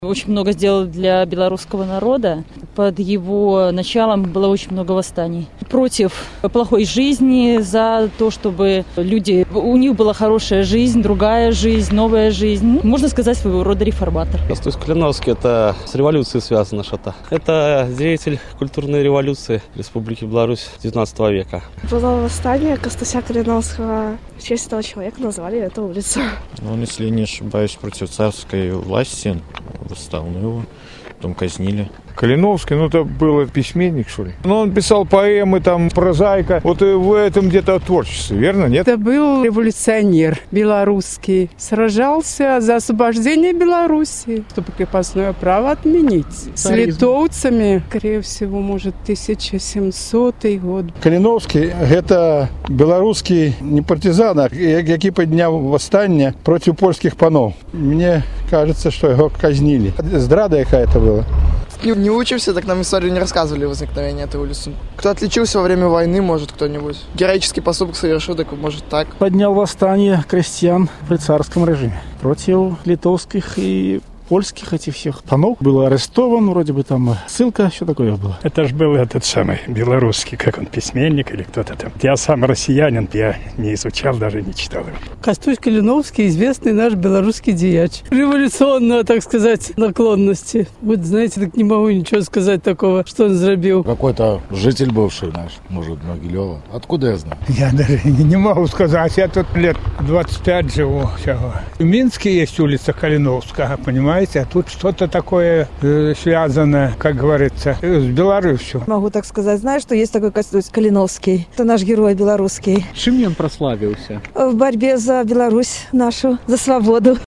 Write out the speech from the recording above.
Очень много сделал для белорусского народа. Под его началом было очень много восстаний. Против плохой жизни, за то, чтобы у них была хорошая жизнь, другая жизнь, новая жизнь. Можно сказать, своего рода реформатор. Костусь Калиновский – это с революцией связано что-то. Это деятель культурной революции Республики Беларусь XIX века. Было восстание Костуся Калиновского. В честь этого человека назвали эту улицу. Он, если не ошибаюсь, против царской власти восстал, но его потом казнили. Калиновский, это был письменник, что ли? Он писал поэмы, прозаика. Вот в этом где-то творчестве, верно, нет? Это был революционер белорусский. Сражался за освобождение Беларуси, чтобы крепостное право отменить. С литовцами, скорее всего, может, 1700 год. Калиновский – это белорусский не партизан, а який підняв восстання проти польских панов. Мне кажется, что его казнили. Здрада какая-то была. Не учимся, так нам историю не рассказывали возникновение этой улицы. Кто отличился во время войны, может, кто-нибудь. Героический поступок совершил, так может так. Поднял восстание крестьян при царском режиме против литовских и польских этих всех панов. Был арестован, вроде бы там ссылка, что такое было. Это ж был этот самый белорусский, как он, письменник или кто-то там. Я сам россиянин, я не изучал, даже не читал его. Костусь Калиновский, известный наш белорусский деяч. Революционно, так сказать, наклонности. Вот, знаете, так не могу ничего сказать такого, что он сделал. Какой-то житель бывший наш, может, Могилева. Откуда я знаю? Я даже не могу сказать. Я тут лет 25 живу всего. В Минске есть улица Калиновская, понимаете? А тут что-то такое связанное, как говорится, с Беларусью. Могу так сказать. Знаю, что есть такой Костусь Калиновский. Это наш герой белорусский. Чим він прославився? В борьбе за Беларусь нашу, за свободу.